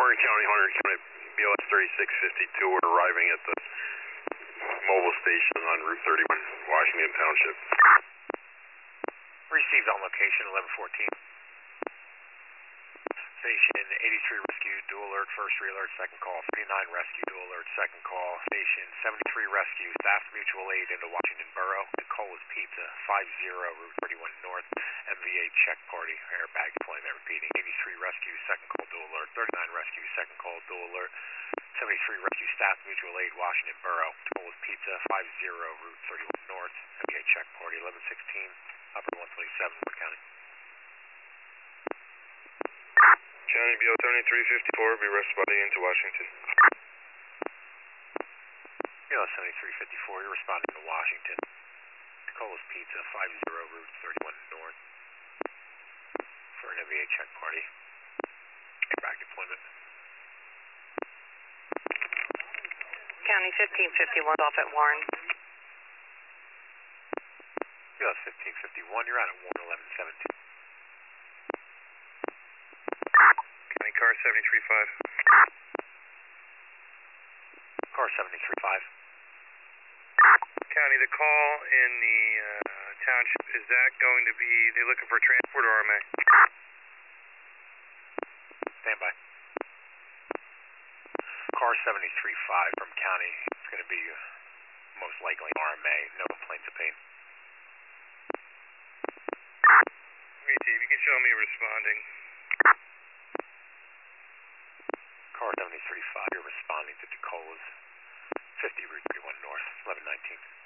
Warren County, Hunter County, BLS 3652. We're arriving at the mobile station on Route 31, Washington Township. Received on location, 1114. Station 83 rescue, dual alert, first re-alert, second call. 39 rescue, dual alert, second call. Station 73 rescue, staff mutual aid into Washington Borough. Nicola's Pizza, 50, Route 31 North. MVA check party, airbag deployment repeating. 83 rescue, second call, dual alert. 39 rescue, second call, dual alert. 73 rescue, staff mutual aid, Washington Borough. Nicola's Pizza, 50, Route 31 North. MVA check party, 1116, upper 127, Wood County. County BL 7354, be responding into Washington. BL 7354, you're responding to Washington. Nicola's Pizza, 50, Route 31 North. For an MVA check party. Back deployment. County 1551 off at Warren. BL 1551, you're out at Warren 1117. County car 735. Car 735. County, the call in the township, is that going to be, they looking for transport or RMA? Stand by. Car 735 from county, it's going to be most likely RMA, no complaints of pain. Hey, Dave, you can show me responding. Car 735, you're responding to Nicola's 50, Route 31 North, 1119.